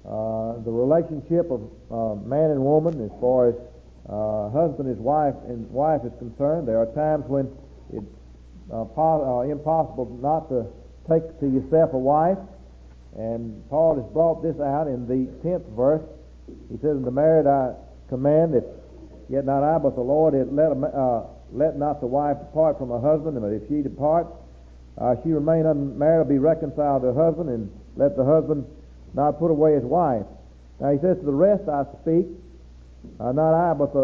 the relationship of man and woman as far as husband and wife is concerned. There are times when it's impossible not to take to yourself a wife, and Paul has brought this out in the 10th verse. He says, "In the married I command, if yet not I, but the Lord, let not the wife depart from her husband, and if she depart, she remain unmarried, be reconciled to her husband, and let the husband not put away his wife." Now he says, "To the rest I speak, not I, but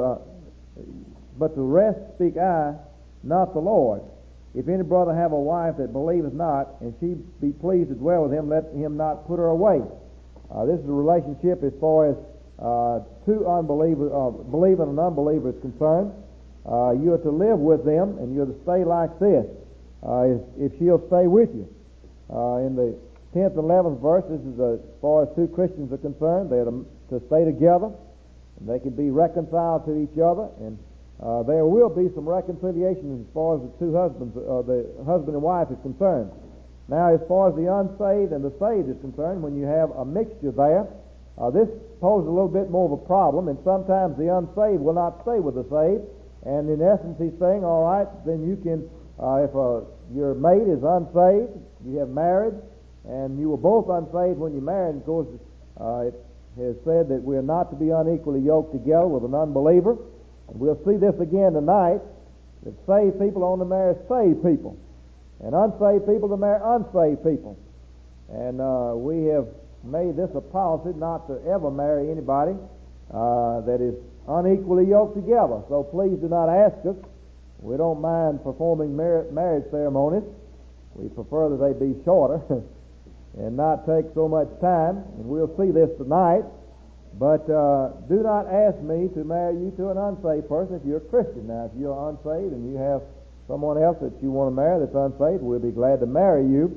the rest speak I, not the Lord. If any brother have a wife that believeth not, and she be pleased to dwell with him, let him not put her away." This is a relationship as far as two unbelievers, believer and unbeliever is concerned. You are to live with them, and you are to stay like this, if she'll stay with you. In the 10th and 11th verse, this is as far as two Christians are concerned. They're to stay together, and they can be reconciled to each other, and there will be some reconciliation as far as the two husbands, the husband and wife is concerned. Now, as far as the unsaved and the saved is concerned, when you have a mixture there, this poses a little bit more of a problem, and sometimes the unsaved will not stay with the saved, and in essence he's saying, all right, then you can, if your mate is unsaved, you have married, and you were both unsaved when you married, of course, it has said that we are not to be unequally yoked together with an unbeliever. And we'll see this again tonight, that saved people only marry saved people, and unsaved people to marry unsaved people. And we have made this a policy not to ever marry anybody that is unequally yoked together. So please do not ask us. We don't mind performing marriage ceremonies. We prefer that they be shorter and not take so much time, and we'll see this tonight. But do not ask me to marry you to an unsaved person if you're a Christian. Now, if you're unsaved and you have someone else that you want to marry that's unsaved, we'll be glad to marry you,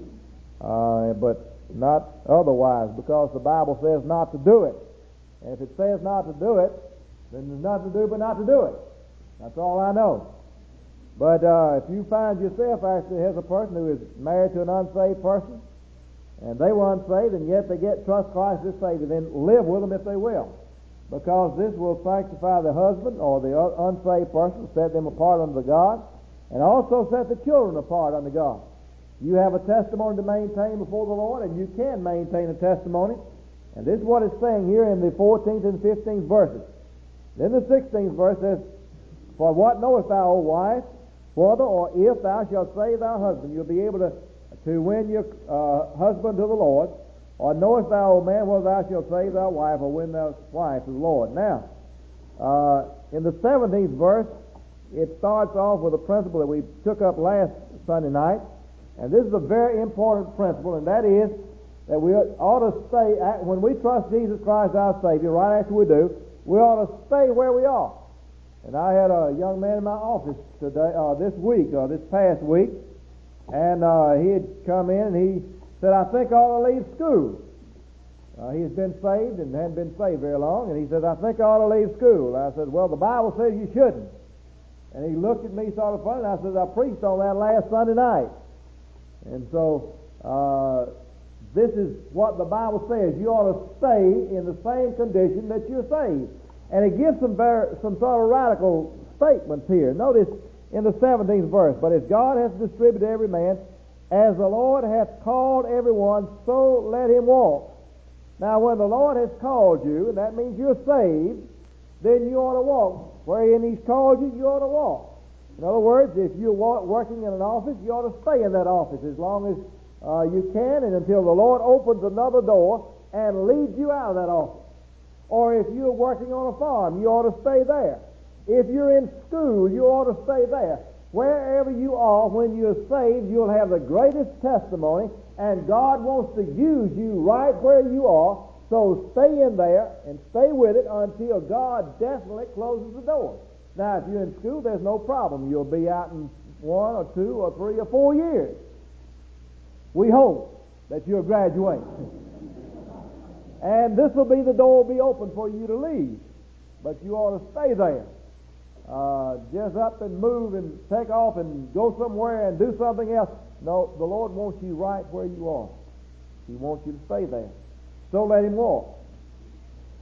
but not otherwise, because the Bible says not to do it. And if it says not to do it, then there's nothing to do but not to do it. That's all I know. But if you find yourself actually as a person who is married to an unsaved person, and they were unsaved, and yet they trust Christ as Savior, then live with them if they will, because this will sanctify the husband or the unsaved person, set them apart unto God, and also set the children apart unto God. You have a testimony to maintain before the Lord, and you can maintain a testimony, and this is what it's saying here in the 14th and 15th verses. Then the 16th verse says, "For what knowest thou, O wife, whether or if thou shalt save thy husband?" You'll be able to win your husband to the Lord. "Or knowest thou, O man, whether thou shalt save thy wife, or win thy wife to the Lord?" Now, in the 17th verse, it starts off with a principle that we took up last Sunday night, and this is a very important principle, and that is that we ought to stay, when we trust Jesus Christ our Savior, right after we do, we ought to stay where we are. And I had a young man in my office today, this past week, and he had come in and he said, "I think I ought to leave school." He has been saved and hadn't been saved very long, and he said, "I think I ought to leave school." I said, "Well, the Bible says you shouldn't." And he looked at me sort of funny, and I said, "I preached on that last Sunday night." And so this is what the Bible says. You ought to stay in the same condition that you're saved. And it gives some sort of radical statements here. Notice in the 17th verse, "But as God hath distributed every man, as the Lord hath called everyone, so let him walk." Now, when the Lord has called you, and that means you're saved, then you ought to walk. Wherein He's called you, you ought to walk. In other words, if you're working in an office, you ought to stay in that office as long as you can, and until the Lord opens another door and leads you out of that office. Or if you're working on a farm, you ought to stay there. If you're in school, you ought to stay there. Wherever you are, when you're saved, you'll have the greatest testimony, and God wants to use you right where you are. So stay in there and stay with it until God definitely closes the door. Now, if you're in school, there's no problem. You'll be out in 1 or 2 or 3 or 4 years. We hope that you'll graduate. And this will be the door will be open for you to leave. But you ought to stay there. Just up and move and take off and go somewhere and do something else. No, the Lord wants you right where you are. He wants you to stay there. So let Him walk.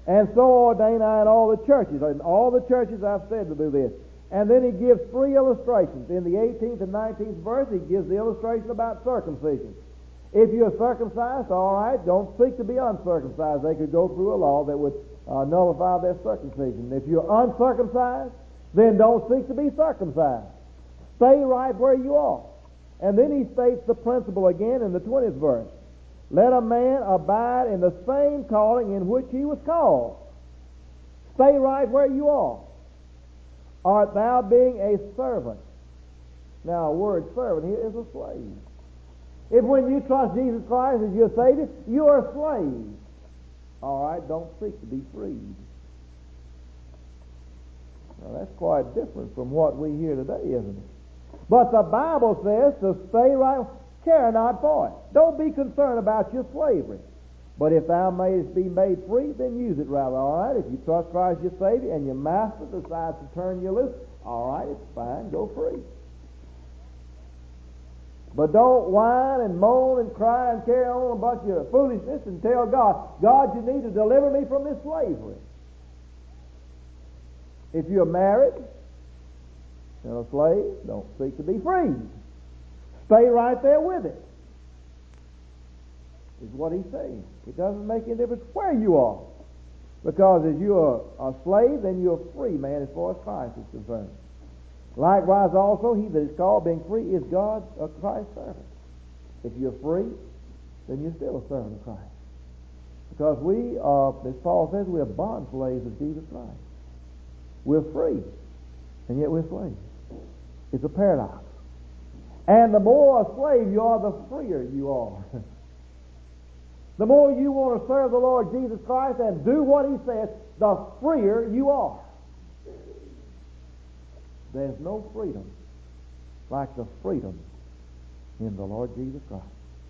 And so ordain I in all the churches. In all the churches I've said to do this. And then he gives three illustrations. In the 18th and 19th verse, he gives the illustration about circumcision. If you're circumcised, all right, don't seek to be uncircumcised. They could go through a law that would nullify their circumcision. If you're uncircumcised, then don't seek to be circumcised. Stay right where you are. And then he states the principle again in the 20th verse. Let a man abide in the same calling in which he was called. Stay right where you are. Art thou being a servant? Now, the word servant here is a slave. If when you trust Jesus Christ as your Savior, you are a slave. All right, don't seek to be freed. Now, that's quite different from what we hear today, isn't it? But the Bible says to stay right, care not for it. Don't be concerned about your slavery. But if thou mayest be made free, then use it rather. All right, if you trust Christ your Savior and your master decides to turn you loose, all right, it's fine, go free. But don't whine and moan and cry and carry on a bunch of foolishness and tell God, God, you need to deliver me from this slavery. If you're married and a slave, don't seek to be freed. Stay right there with it, is what he's saying. It doesn't make any difference where you are. Because if you're a slave, then you're a free man as far as Christ is concerned. Likewise also, he that is called being free is God, Christ's servant. If you're free, then you're still a servant of Christ. Because we are, as Paul says, we are bond slaves of Jesus Christ. We're free, and yet we're slaves. It's a paradox. And the more a slave you are, the freer you are. The more you want to serve the Lord Jesus Christ and do what he says, the freer you are. There's no freedom like the freedom in the Lord Jesus Christ.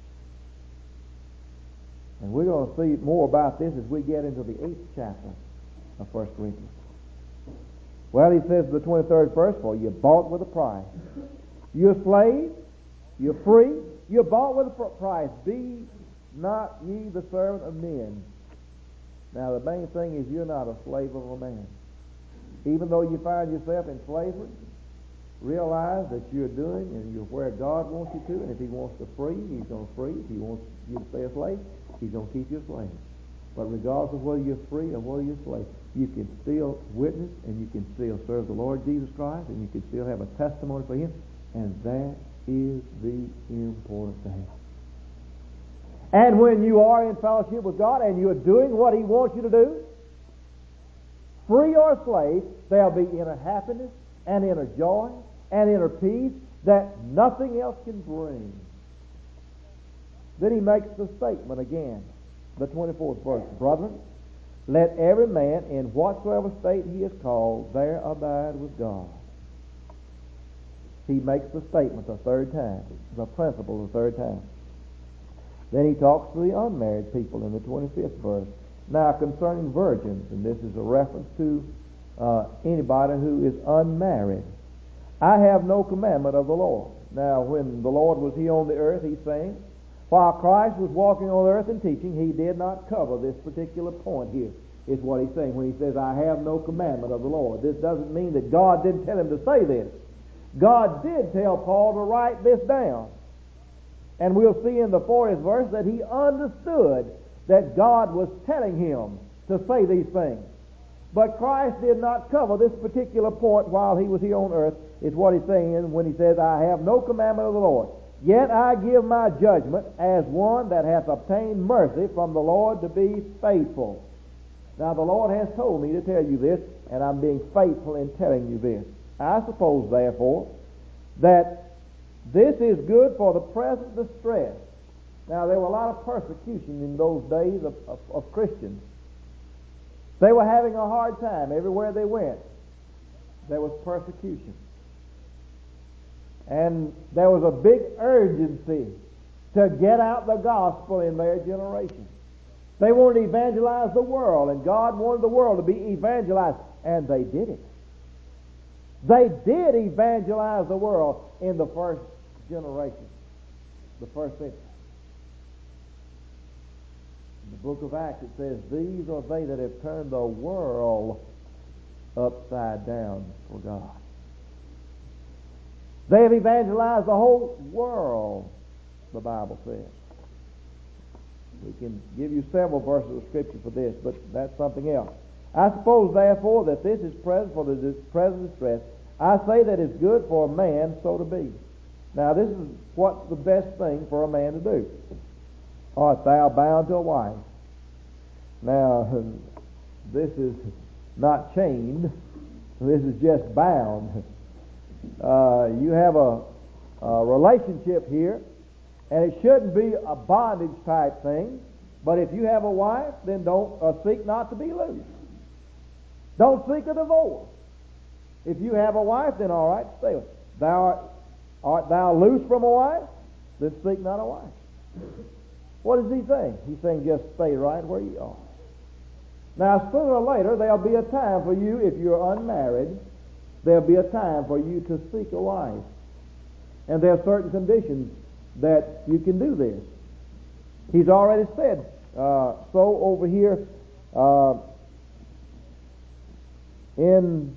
And we're going to see more about this as we get into the 8th chapter of 1 Corinthians. Well, he says in the 23rd verse, for you're bought with a price. You're a slave, you're free, you're bought with a price. Be not ye the servant of men. Now, the main thing is you're not a slave of a man. Even though you find yourself in slavery, realize that you're doing and you're where God wants you to, and if he wants to free you, he's going to free you. If he wants you to stay a slave, he's going to keep you a slave. But regardless of whether you're free or whether you're a slave, you can still witness and you can still serve the Lord Jesus Christ and you can still have a testimony for him, and that is the important thing. And when you are in fellowship with God and you're doing what he wants you to do, free or slave, there'll be inner happiness and inner joy and inner peace that nothing else can bring. Then he makes the statement again, the 24th verse. Brethren, let every man in whatsoever state he is called there abide with God. He makes the statement the third time, the principle the third time. Then he talks to the unmarried people in the 25th verse. Now, concerning virgins, and this is a reference to anybody who is unmarried. I have no commandment of the Lord. Now, when the Lord was here on the earth, he's saying, while Christ was walking on the earth and teaching, he did not cover this particular point here, is what he's saying when he says, I have no commandment of the Lord. This doesn't mean that God didn't tell him to say this. God did tell Paul to write this down. And we'll see in the 40th verse that he understood that God was telling him to say these things. But Christ did not cover this particular point while he was here on earth, is what he's saying when he says, I have no commandment of the Lord. Yet I give my judgment as one that hath obtained mercy from the Lord to be faithful. Now the Lord has told me to tell you this, and I'm being faithful in telling you this. I suppose, therefore, that this is good for the present distress. Now, there were a lot of persecution in those days of Christians. They were having a hard time everywhere they went. There was persecution. And there was a big urgency to get out the gospel in their generation. They wanted to evangelize the world, and God wanted the world to be evangelized, and they did it. They did evangelize the world in the first generation, the first century. In the book of Acts it says, these are they that have turned the world upside down for God. They have evangelized the whole world, the Bible says. We can give you several verses of Scripture for this, but that's something else. I suppose, therefore, that this is present for the present distress. I say that it's good for a man so to be. Now, this is what's the best thing for a man to do. Art thou bound to a wife? Now, this is not chained. This is just bound. You have a relationship here, and it shouldn't be a bondage type thing. But if you have a wife, then don't seek not to be loose. Don't seek a divorce. If you have a wife, then all right, stay with her. Art thou loose from a wife? Then seek not a wife. What is he saying? He's saying just stay right where you are. Now, sooner or later, there'll be a time for you, if you're unmarried, there'll be a time for you to seek a wife. And there are certain conditions that you can do this. He's already said so over here in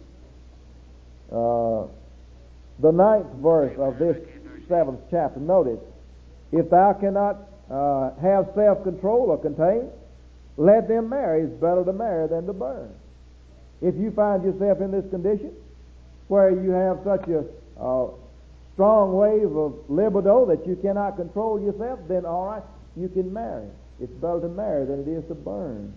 the 9th verse of this 7th chapter. Notice, if thou cannot have self-control or contain, let them marry. It's better to marry than to burn. If you find yourself in this condition, where you have such a strong wave of libido that you cannot control yourself, then all right, you can marry. It's better to marry than it is to burn.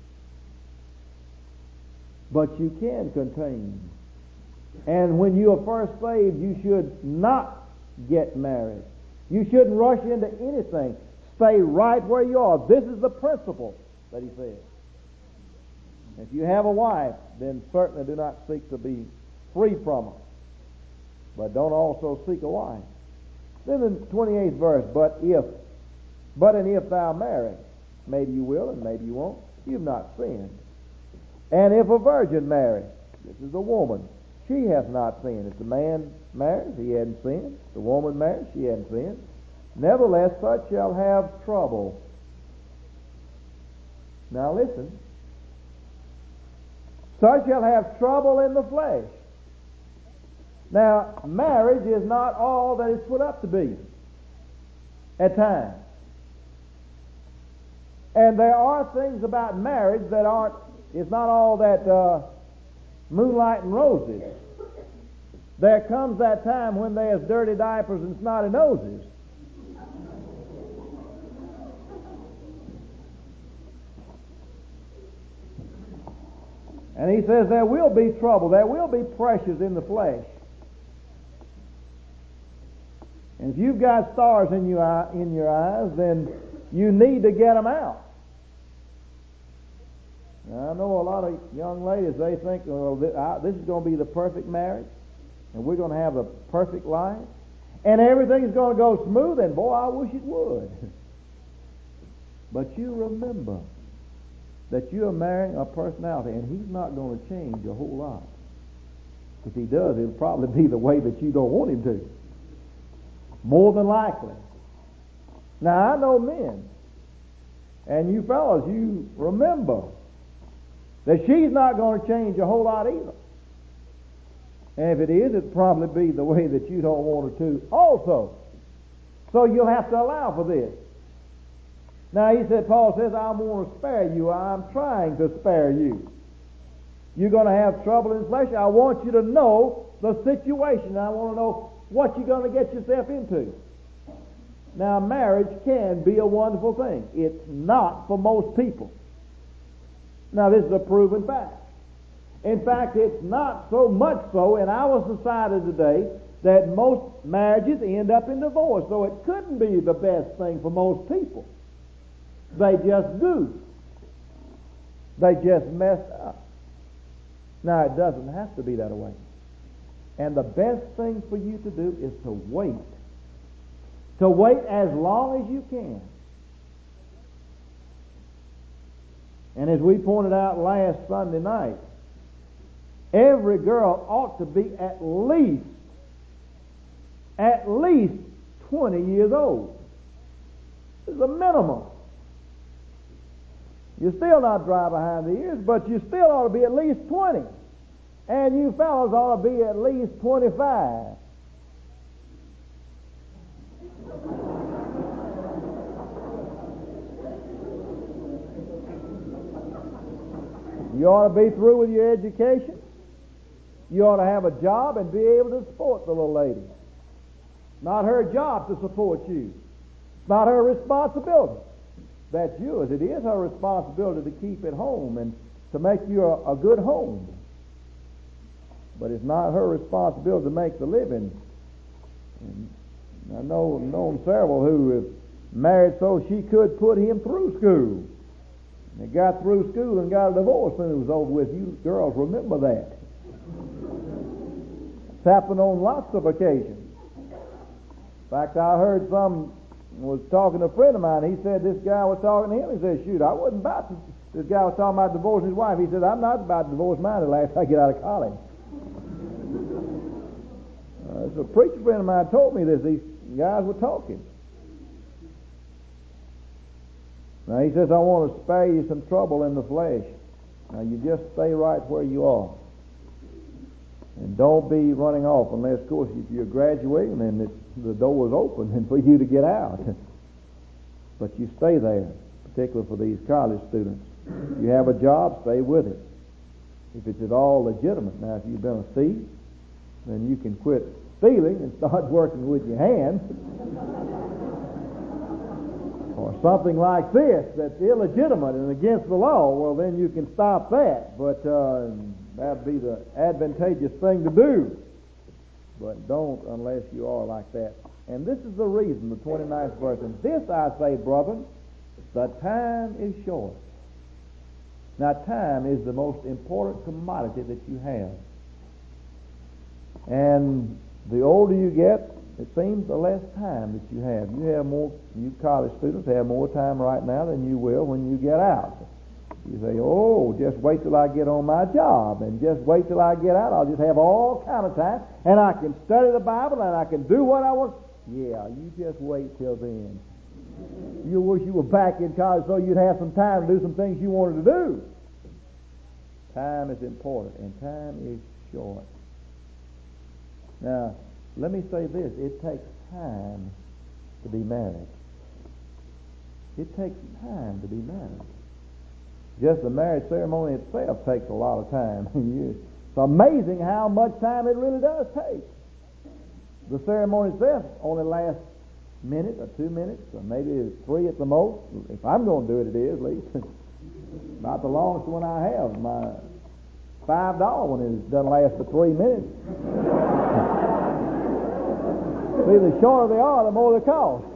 But you can contain. And when you are first saved, you should not get married. You shouldn't rush into anything. Stay right where you are. This is the principle that he says. If you have a wife, then certainly do not seek to be free from her. But don't also seek a wife. Then in the 28th verse, but if thou marry, maybe you will and maybe you won't, you've not sinned. And if a virgin marry, this is a woman, she hath not sinned. If the man marries, he hadn't sinned. If the woman marries, she hadn't sinned. Nevertheless, such shall have trouble. Now listen. Such shall have trouble in the flesh. Now, marriage is not all that it's put up to be at times. And there are things about marriage that it's not all that moonlight and roses. There comes that time when there's dirty diapers and snotty noses. And he says there will be trouble, there will be pressures in the flesh. And if you've got stars in your eyes, then you need to get them out. Now, I know a lot of young ladies, they think, well, this is going to be the perfect marriage, and we're going to have the perfect life, and everything's going to go smooth, and boy, I wish it would. But you remember that you are marrying a personality, and he's not going to change a whole lot. If he does, it'll probably be the way that you don't want him to. More than likely. Now, I know men, and you fellas, you remember that she's not going to change a whole lot either. And if it is, it'll probably be the way that you don't want her to also. So you'll have to allow for this. Now, Paul says, I'm going to spare you. I'm trying to spare you. You're going to have trouble in the flesh. I want you to know the situation. I want to know what you're going to get yourself into. Now, marriage can be a wonderful thing. It's not for most people. Now, this is a proven fact. In fact, it's not so much so in our society today that most marriages end up in divorce. So it couldn't be the best thing for most people. They just do. They just mess up. Now, it doesn't have to be that way. And the best thing for you to do is to wait. To wait as long as you can. And as we pointed out last Sunday night, every girl ought to be at least 20 years old. This is a minimum. You're still not dry behind the ears, but you still ought to be at least 20. And you fellows ought to be at least 25. You ought to be through with your education. You ought to have a job and be able to support the little lady. Not her job to support you. It's not her responsibility. That's yours. It is her responsibility to keep it home and to make you a good home. But it's not her responsibility to make the living. And I known several who have married so she could put him through school. They got through school and got a divorce when it was over with. You girls remember that. It's happened on lots of occasions. In fact, I heard was talking to a friend of mine. He said this guy was talking to him. He said, shoot, I wasn't about to. This guy was talking about divorcing his wife. He said, I'm not about to divorce mine until after I get out of college. So a preacher friend of mine told me this. These guys were talking. Now he says, I want to spare you some trouble in the flesh. Now you just stay right where you are. And don't be running off unless, of course, if you're graduating and the door is open and for you to get out. But you stay there, particularly for these college students. If you have a job, stay with it. If it's at all legitimate. Now, if you've been a thief, then you can quit stealing and start working with your hands. Or something like this that's illegitimate and against the law, well, then you can stop that. But that'd be the advantageous thing to do. But don't unless you are like that. And this is the reason, the 29th verse. And this I say, brethren, the time is short. Now, time is the most important commodity that you have. And the older you get, it seems the less time that you have. You college students have more time right now than you will when you get out. You say, oh, just wait till I get on my job, and just wait till I get out. I'll just have all kind of time, and I can study the Bible, and I can do what I want. Yeah, you just wait till then. You wish you were back in college so you'd have some time to do some things you wanted to do. Time is important, and time is short. Now, let me say this. It takes time to be married. It takes time to be married. Just the marriage ceremony itself takes a lot of time. It's amazing how much time it really does take. The ceremony itself only lasts a minute or 2 minutes, or maybe 3 at the most. If I'm going to do it, it is, at least. Not the longest one I have. My $5 one doesn't last but 3 minutes. See, the shorter they are, the more they cost.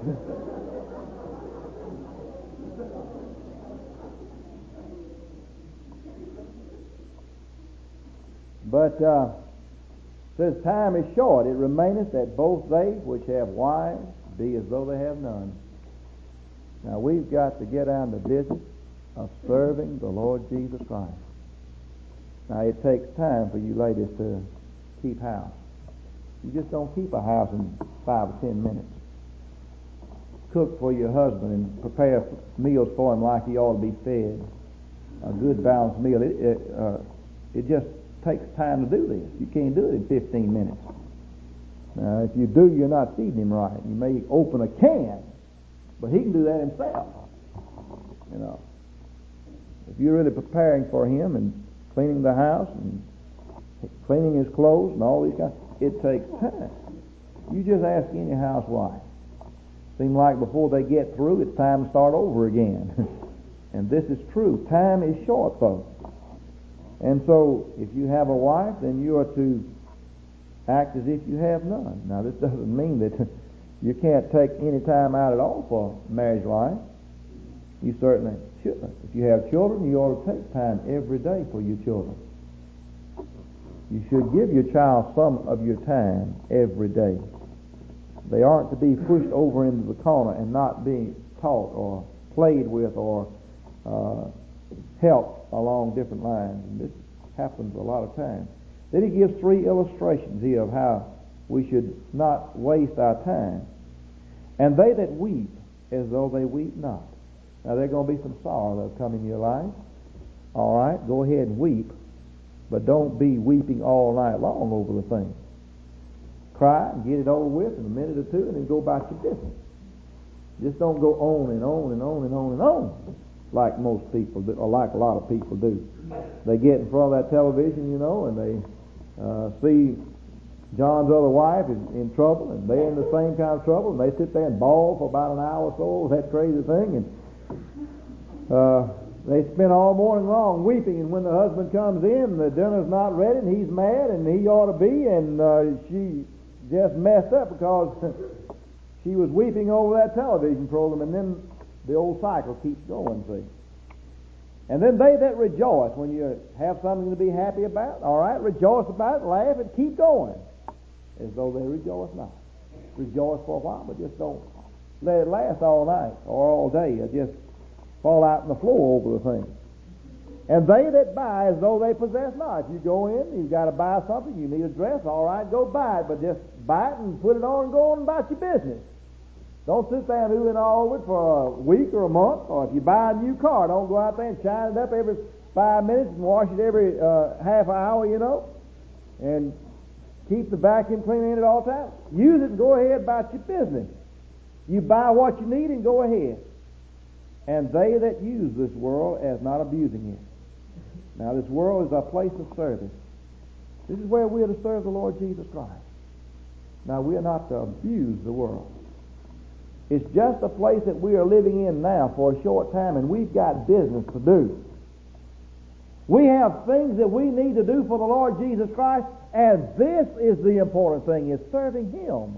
But says time is short. It remaineth that both they which have wives be as though they have none. Now we've got to get down to business of serving the Lord Jesus Christ. Now it takes time for you ladies to keep house. You just don't keep a house in 5 or 10 minutes. Cook for your husband and prepare meals for him like he ought to be fed. A good balanced meal. It just takes time to do this. You can't do it in 15 minutes. Now, if you do, you're not feeding him right. You may open a can, but he can do that himself. You know, if you're really preparing for him and cleaning the house and cleaning his clothes and all these kinds, it takes time. You just ask any housewife. Seems like before they get through, it's time to start over again. And this is true. Time is short, folks. And so, if you have a wife, then you are to act as if you have none. Now, this doesn't mean that you can't take any time out at all for marriage life. You certainly shouldn't. If you have children, you ought to take time every day for your children. You should give your child some of your time every day. They aren't to be pushed over into the corner and not being taught or played with or helped along different lines. And this happens a lot of times. Then he gives 3 illustrations here of how we should not waste our time. And they that weep as though they weep not. Now, there's going to be some sorrow that'll come in your life. All right, go ahead and weep, but don't be weeping all night long over the thing. Cry and get it over with in a minute or two, and then go about your business. Just don't go on and on and on and on and on like most people do, or like a lot of people do. They get in front of that television, and they see John's other wife is in trouble, and they're in the same kind of trouble, and they sit there and bawl for about an hour or so over that crazy thing, and they spend all morning long weeping, and when the husband comes in, the dinner's not ready, and he's mad, and he ought to be, and she just messed up because she was weeping over that television program, and then the old cycle keeps going, see. And then they that rejoice, when you have something to be happy about, all right, rejoice about it, laugh, and keep going, as though they rejoice not. Rejoice for a while, but just don't let it last all night or all day. Just fall out on the floor over the thing. And they that buy as though they possess not. If you go in, you've got to buy something, you need a dress, all right, go buy it, but just buy it and put it on and go on about your business. Don't sit there and ooh and all over it for a week or a month. Or if you buy a new car, don't go out there and shine it up every 5 minutes and wash it every half hour, and keep the vacuum cleaner in it all the time. Use it and go ahead about your business. You buy what you need and go ahead. And they that use this world as not abusing it. Now, this world is a place of service. This is where we are to serve the Lord Jesus Christ. Now, we are not to abuse the world. It's just a place that we are living in now for a short time, and we've got business to do. We have things that we need to do for the Lord Jesus Christ, and this is the important thing, is serving Him.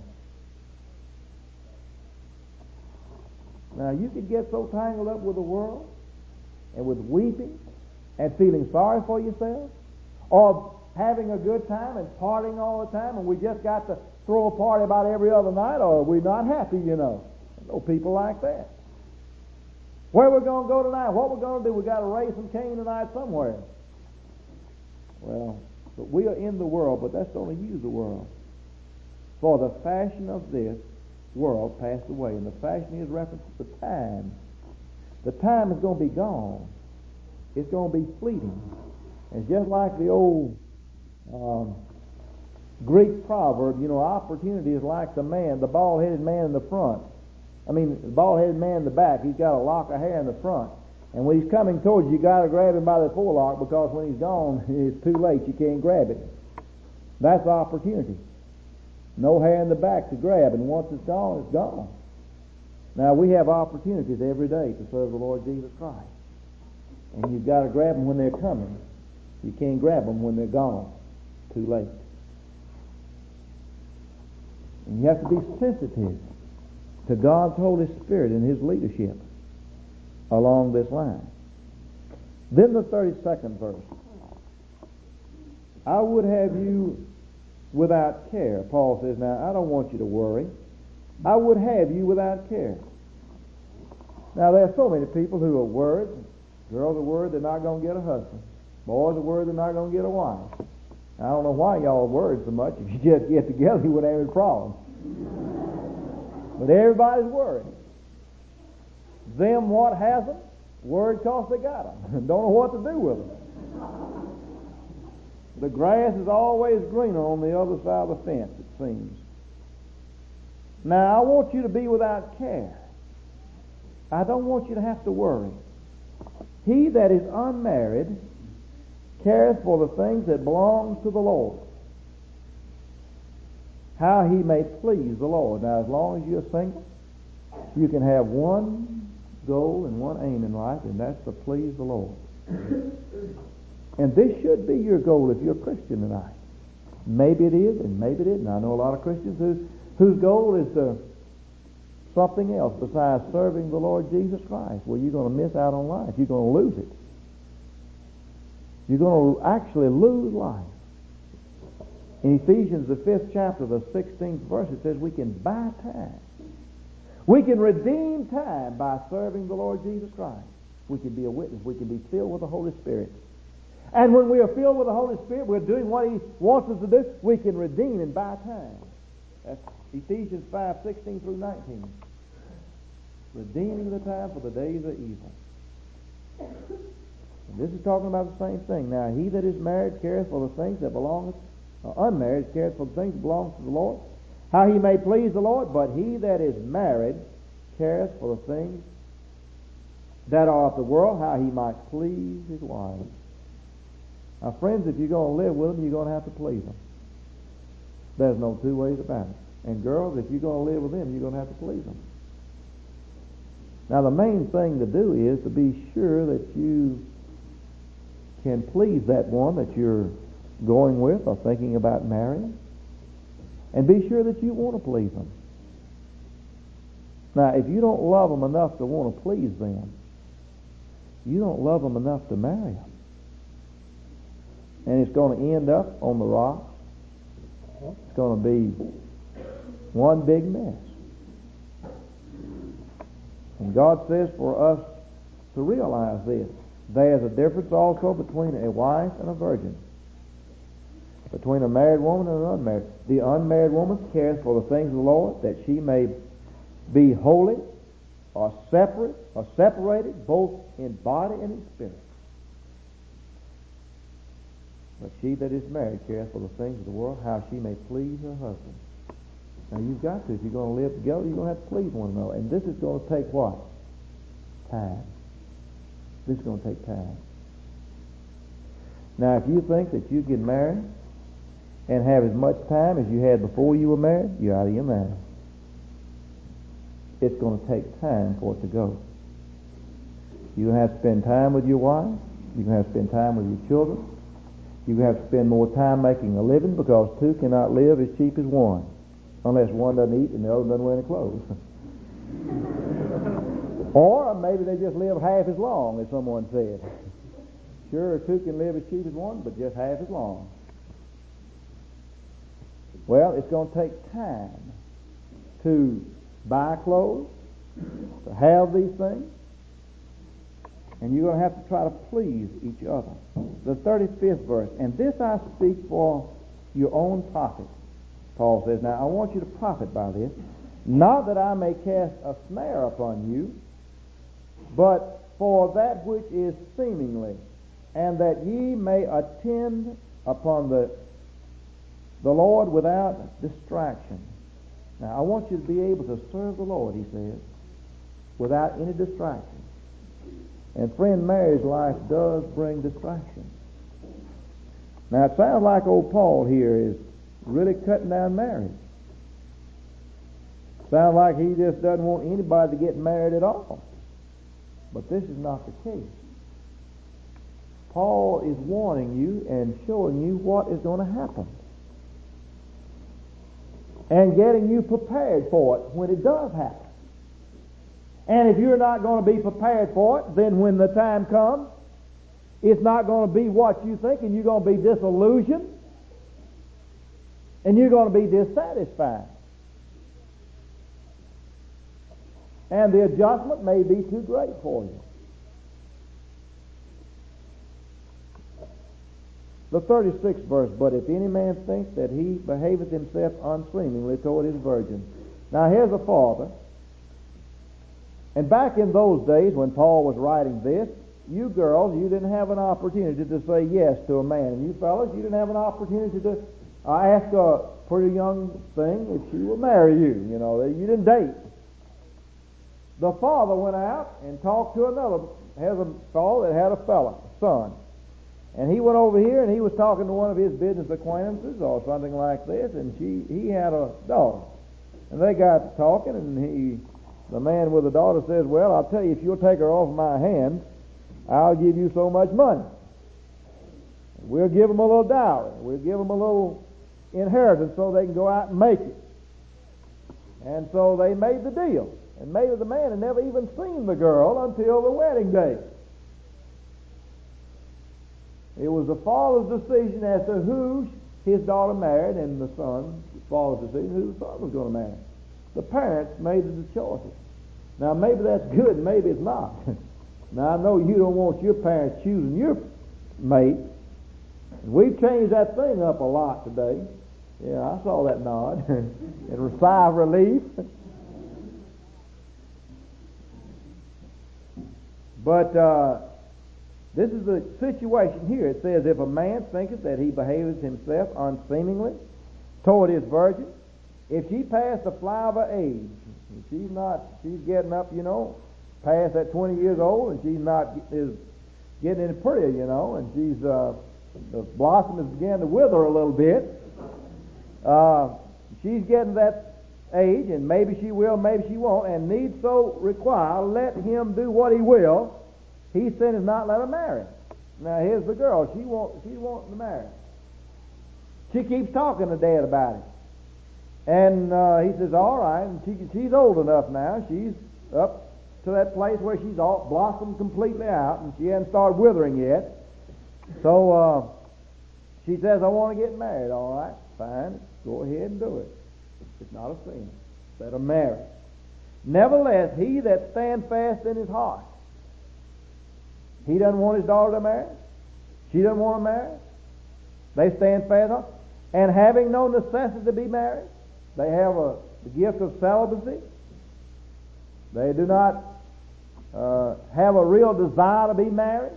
Now, you could get so tangled up with the world and with weeping and feeling sorry for yourself, or having a good time and partying all the time, and we just got to throw a party about every other night, or we're not happy, I know people like that. Where we're going to go tonight, what we're going to do, we've got to raise some cane tonight somewhere. Well, but we are in the world, but that's only use the world. For the fashion of this world passed away, and the fashion is reference to the time. The time is going to be gone. It's going to be fleeting. It's just like the old Greek proverb, opportunity is like the bald-headed man in the front. The bald-headed man in the back, he's got a lock of hair in the front. And when he's coming towards you, you got to grab him by the forelock, because when he's gone, it's too late. You can't grab it. That's opportunity. No hair in the back to grab, and once it's gone, it's gone. Now, we have opportunities every day to serve the Lord Jesus Christ. And you've got to grab them when they're coming. You can't grab them when they're gone. Too late. And you have to be sensitive to God's Holy Spirit and His leadership along this line. Then the 32nd verse. I would have you without care. Paul says, now, I don't want you to worry. I would have you without care. Now, there are so many people who are worried. Girls are worried they're not going to get a husband. Boys are worried they're not going to get a wife. I don't know why y'all are worried so much. If you just get together, you wouldn't have any problem. But everybody's worried. Them what has them, worried because they got them. Don't know what to do with them. The grass is always greener on the other side of the fence, it seems. Now, I want you to be without care. I don't want you to have to worry. He that is unmarried careth for the things that belongs to the Lord, how he may please the Lord. Now, as long as you're single, you can have one goal and one aim in life, and that's to please the Lord. And this should be your goal if you're a Christian tonight. Maybe it is, and maybe it isn't. I know a lot of Christians whose goal is something else besides serving the Lord Jesus Christ. Well, you're going to miss out on life. You're going to lose it. You're going to actually lose life. In Ephesians, the 5th chapter, the 16th verse, it says we can buy time. We can redeem time by serving the Lord Jesus Christ. We can be a witness. We can be filled with the Holy Spirit. And when we are filled with the Holy Spirit, we're doing what He wants us to do. We can redeem and buy time. That's Ephesians 5:16 through 19. redeeming the time, for the days are evil. And this is talking about the same thing. Now, he that is married careth for the things that belong, unmarried careth for the things that belong to the Lord, how he may please the Lord. But he that is married careth for the things that are of the world, how he might please his wife. Now, friends, if you're going to live with them, you're going to have to please them. There's no two ways about it. And girls, if you're going to live with them, you're going to have to please them. Now, the main thing to do is to be sure that you can please that one that you're going with or thinking about marrying, and be sure that you want to please them. Now, if you don't love them enough to want to please them, you don't love them enough to marry them. And it's going to end up on the rock. It's going to be one big mess. And God says for us to realize this. There's a difference also between a wife and a virgin, between a married woman and an unmarried. The unmarried woman cares for the things of the Lord, that she may be holy or separate or separated both in body and in spirit. But she that is married cares for the things of the world, how she may please her husband. Now you've got to. If you're going to live together, you're going to have to please one another. And this is going to take what? Time. This is going to take time. Now if you think that you get married and have as much time as you had before you were married, you're out of your mind. It's going to take time for it to go. You're going to have to spend time with your wife. You're going to have to spend time with your children. You're going to have to spend more time making a living, because two cannot live as cheap as one, unless one doesn't eat and the other doesn't wear any clothes. Or maybe they just live half as long, as someone said. Sure, two can live as cheap as one, but just half as long. Well, it's going to take time to buy clothes, to have these things, and you're going to have to try to please each other. The 35th verse, and this I speak for your own profit. Paul says, now I want you to profit by this, not that I may cast a snare upon you, but for that which is seemingly, and that ye may attend upon the Lord without distraction. Now I want you to be able to serve the Lord, he says, without any distraction. And friend, marriage life does bring distraction. Now it sounds like old Paul here is really cutting down marriage. Sounds like he just doesn't want anybody to get married at all. But this is not the case. Paul is warning you and showing you what is going to happen, and getting you prepared for it when it does happen. And if you're not going to be prepared for it, then when the time comes, it's not going to be what you think, and you're going to be disillusioned, and you're going to be dissatisfied. And the adjustment may be too great for you. The 36th verse, but if any man think that he behaveth himself unseemingly toward his virgin. Now here's a father. And back in those days when Paul was writing this, you girls, you didn't have an opportunity to say yes to a man. And you fellas, you didn't have an opportunity to ask a pretty young thing if she will marry you. You know, you didn't date. The father went out and talked to another. Has a fellow that had a son. And he went over here and he was talking to one of his business acquaintances or something like this, and he had a daughter. And they got talking, and the man with the daughter says, well, I'll tell you, if you'll take her off my hands, I'll give you so much money. We'll give them a little dowry. We'll give them a little inheritance so they can go out and make it. And so they made the deal. And maybe the man had never even seen the girl until the wedding day. It was the father's decision as to who his daughter married, and the father's decision who the son was going to marry. The parents made the choices. Now maybe that's good, maybe it's not. Now I know you don't want your parents choosing your mate. We've changed that thing up a lot today. Yeah, I saw that nod and a sigh of relief. But this is the situation here. It says, if a man thinketh that he behaveth himself unseemingly toward his virgin, if she pass the flower of her age, she's getting up, past that 20 years old, and she's not is getting any prettier, and she's the blossom has began to wither a little bit. She's getting that age, and maybe she will, maybe she won't, and needs so require, let him do what he will. He sinneth not, let her marry. Now here's the girl. She wants to marry. She keeps talking to Dad about it. And he says, all right. And she's old enough now. She's up to that place where she's all blossomed completely out, and she hasn't started withering yet. So she says, I want to get married. All right, fine. Go ahead and do it. It's not a sin. Let her marry. Nevertheless, he that stand fast in his heart. He doesn't want his daughter to marry. She doesn't want to marry. They stand fast, and having no necessity to be married, they have the gift of celibacy. They do not have a real desire to be married,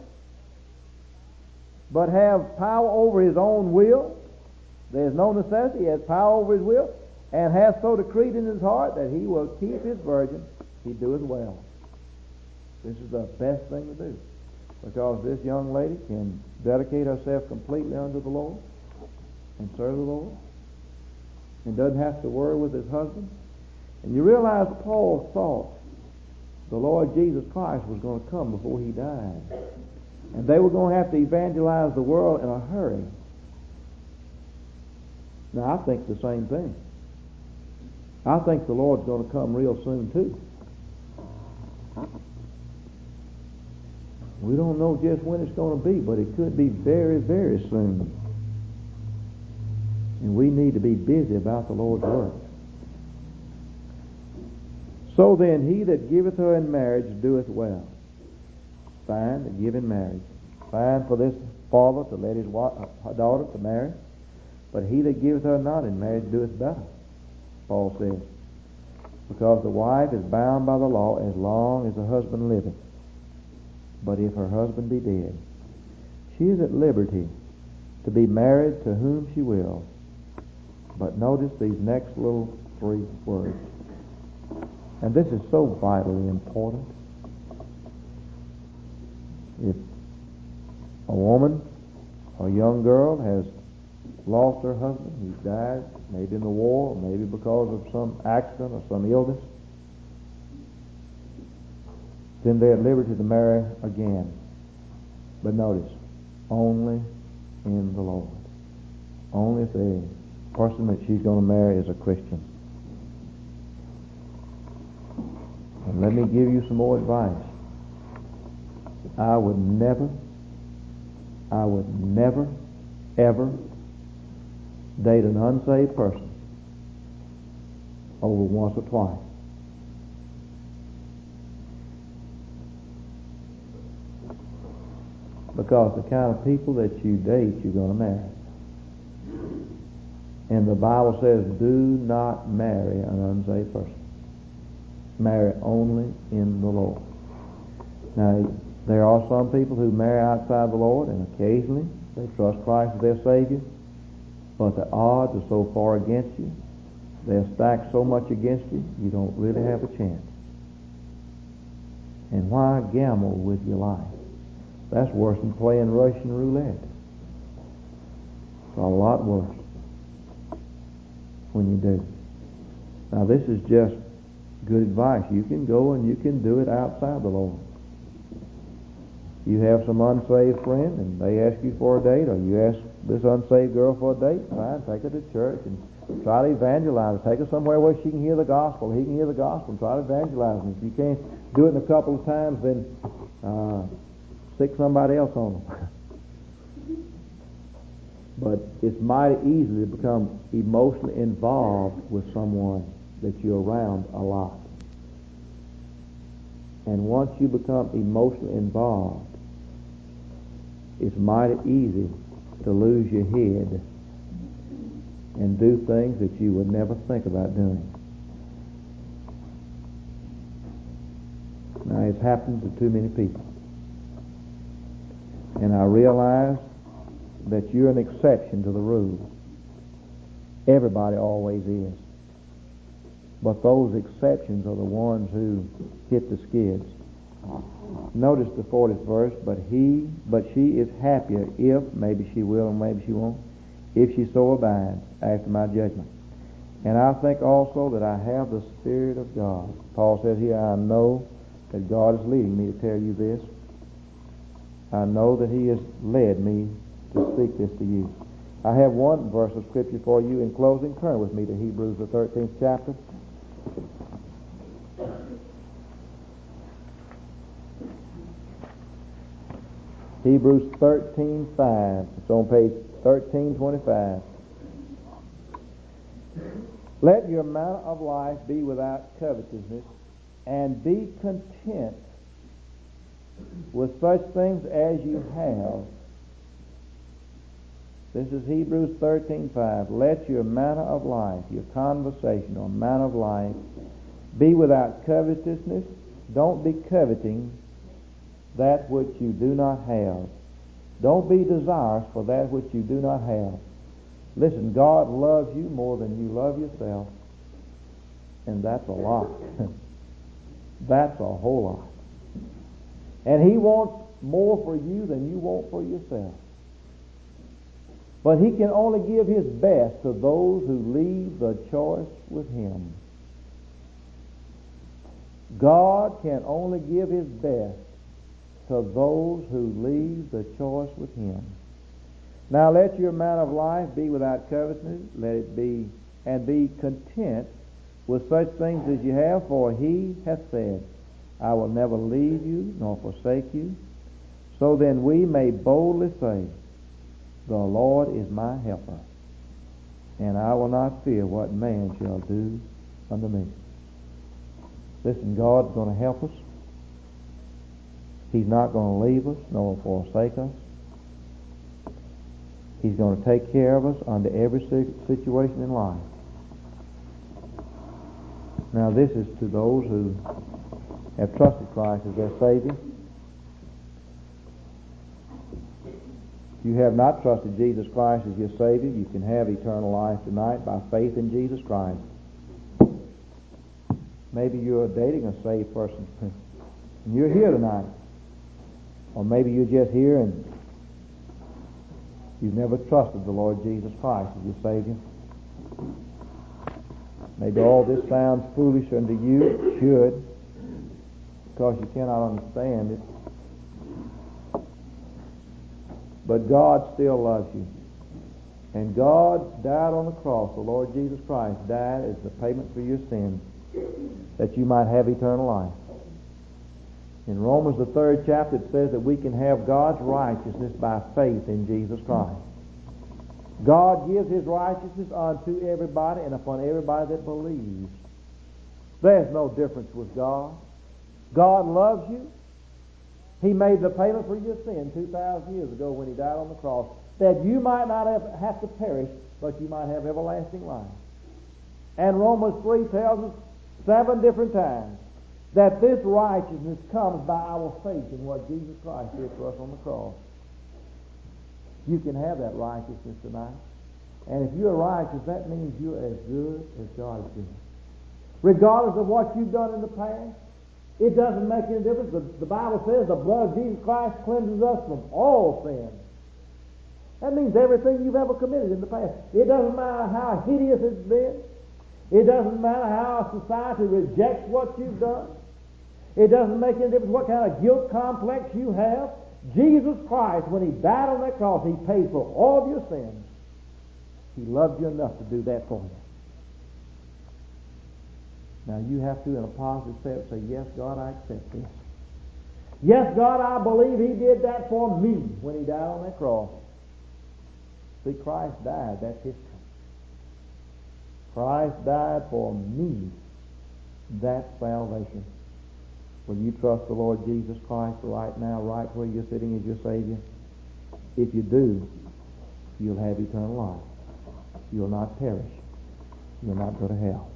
but have power over his own will. There is no necessity. He has power over his will, and hath so decreed in his heart that he will keep his virgin. He doeth well. This is the best thing to do, because this young lady can dedicate herself completely unto the Lord and serve the Lord, and doesn't have to worry with his husband. And you realize Paul thought the Lord Jesus Christ was going to come before he died, and they were going to have to evangelize the world in a hurry. Now I think the same thing. I think the Lord's going to come real soon too. We don't know just when it's going to be, but it could be very, very soon. And we need to be busy about the Lord's work. So then, he that giveth her in marriage doeth well. Fine to give in marriage. Fine for this father to let his daughter to marry. But he that giveth her not in marriage doeth better, Paul says. Because the wife is bound by the law as long as the husband liveth. But if her husband be dead, she is at liberty to be married to whom she will. But notice these next little 3 words. And this is so vitally important. If a woman or a young girl has lost her husband, he's died, maybe in the war, maybe because of some accident or some illness, then they're at liberty to marry again. But notice, only in the Lord. Only if the person that she's going to marry is a Christian. And let me give you some more advice. I would never, ever date an unsaved person over once or twice. Because the kind of people that you date, you're going to marry. And the Bible says, do not marry an unsaved person. Marry only in the Lord. Now, there are some people who marry outside the Lord, and occasionally they trust Christ as their Savior, but the odds are so far against you, they're stacked so much against you, you don't really have a chance. And why gamble with your life? That's worse than playing Russian roulette. It's a lot worse when you do. Now, this is just good advice. You can go and you can do it outside the Lord. You have some unsaved friend and they ask you for a date, or you ask this unsaved girl for a date, fine, take her to church and try to evangelize her. Take her somewhere where she can hear the gospel. He can hear the gospel and try to evangelize them. If you can't do it in a couple of times, then stick somebody else on them. But it's mighty easy to become emotionally involved with someone that you're around a lot. And once you become emotionally involved, it's mighty easy to lose your head and do things that you would never think about doing. Now, it's happened to too many people. And I realize that you're an exception to the rule. Everybody always is. But those exceptions are the ones who hit the skids. Notice the 40th verse, but she is happier if, maybe she will and maybe she won't, if she so abides after my judgment. And I think also that I have the Spirit of God. Paul says here, I know that God is leading me to tell you this. I know that He has led me to speak this to you. I have one verse of Scripture for you in closing. Turn with me to Hebrews, the 13th chapter. Hebrews 13:5. It's on page 1325. Let your manner of life be without covetousness, and be content with such things as you have. This is Hebrews 13:5. Let your manner of life, your conversation or manner of life, be without covetousness. Don't be coveting that which you do not have. Don't be desirous for that which you do not have. Listen, God loves you more than you love yourself. And that's a lot. That's a whole lot. And He wants more for you than you want for yourself. But He can only give His best to those who leave the choice with Him. God can only give His best to those who leave the choice with Him. Now let your manner of life be without covetousness, let it be, and be content with such things as you have, for He hath said, I will never leave you nor forsake you. So then we may boldly say, the Lord is my helper, and I will not fear what man shall do unto me. Listen, God's going to help us. He's not going to leave us nor forsake us. He's going to take care of us under every situation in life. Now this is to those who have trusted Christ as their Savior. If you have not trusted Jesus Christ as your Savior, you can have eternal life tonight by faith in Jesus Christ. Maybe you're dating a saved person and you're here tonight. Or maybe you're just here and you've never trusted the Lord Jesus Christ as your Savior. Maybe all this sounds foolish unto you. It should, because you cannot understand it. But God still loves you. And God died on the cross. The Lord Jesus Christ died as the payment for your sins, that you might have eternal life. In Romans, the 3rd chapter, it says that we can have God's righteousness by faith in Jesus Christ. God gives His righteousness unto everybody and upon everybody that believes. There's no difference with God. God loves you. He made the payment for your sin 2,000 years ago when He died on the cross, that you might not have to perish, but you might have everlasting life. And Romans 3 tells us 7 different times that this righteousness comes by our faith in what Jesus Christ did for us on the cross. You can have that righteousness tonight. And if you're righteous, that means you're as good as God is good. Regardless of what you've done in the past, it doesn't make any difference. The Bible says the blood of Jesus Christ cleanses us from all sin. That means everything you've ever committed in the past. It doesn't matter how hideous it's been. It doesn't matter how society rejects what you've done. It doesn't make any difference what kind of guilt complex you have. Jesus Christ, when He died on that cross, He paid for all of your sins. He loved you enough to do that for you. Now you have to, in a positive sense, say, yes, God, I accept this. Yes, God, I believe He did that for me when He died on that cross. See, Christ died. That's history. Christ died for me. That's salvation. Will you trust the Lord Jesus Christ right now, right where you're sitting as your Savior? If you do, you'll have eternal life. You'll not perish. You'll not go to hell.